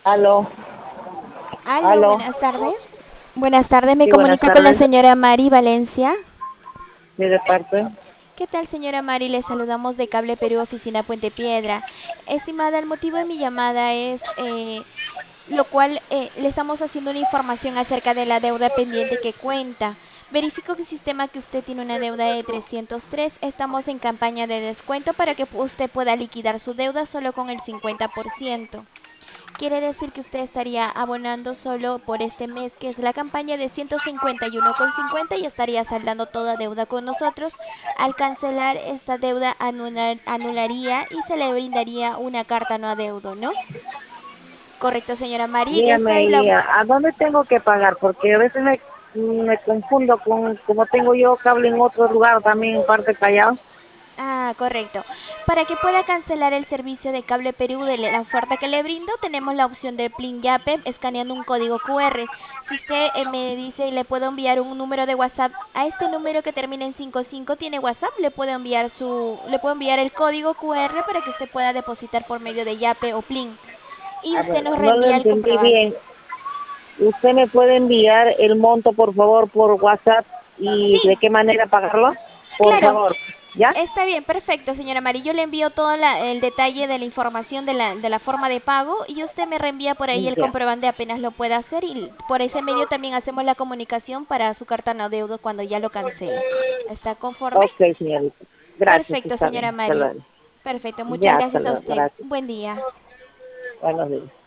Aló, Aló, aló. buenas tardes. Buenas tardes, me Sí, buenas comunica con la tardes. señora Mari Valencia. ¿De parte? ¿Qué tal, señora Mari? Le saludamos de Cable Perú, oficina Puente Piedra. Estimada, el motivo de mi llamada es lo cual le estamos haciendo una información acerca de la deuda pendiente que cuenta. Verifico que el sistema que usted tiene una deuda de 303. Estamos en campaña de descuento para que usted pueda liquidar su deuda solo con el 50%. Quiere decir que usted estaría abonando solo por este mes, que es la campaña de 151,50 y estaría saldando toda deuda con nosotros. Al cancelar esta deuda anularía y se le brindaría una carta no adeudo, ¿no? Correcto, señora Mari. Esta Dígame, es la... ¿y a dónde tengo que pagar? Porque a veces me confundo con, como tengo yo cable en otro lugar, también en parte Callao. Ah, correcto. Para que pueda cancelar el servicio de Cable Perú de la oferta que le brindo, tenemos la opción de Plin Yape escaneando un código QR. Si usted me dice, le puedo enviar un número de WhatsApp a este número que termina en 55, tiene WhatsApp, le puedo enviar el código QR para que usted pueda depositar por medio de Yape o Plin y A usted ver, nos no lo reenvía el entendí comprobante. bien. ¿Usted me puede enviar el monto, por favor, por WhatsApp y de Sí, qué manera pagarlo? Por claro. favor, ¿ya? Está bien, perfecto, señora Mari. Yo le envío todo el detalle de la información de la forma de pago y usted me reenvía por ahí el Ya. comprobante apenas lo pueda hacer y por ese medio también hacemos la comunicación para su carta no deudo cuando ya lo cancele. ¿Está conforme? Ok, señorita. Gracias, Perfecto, está señora bien. Hasta Mari. luego. Perfecto, muchas Ya, hasta gracias a luego. usted. Gracias. Buen día. Buenos días.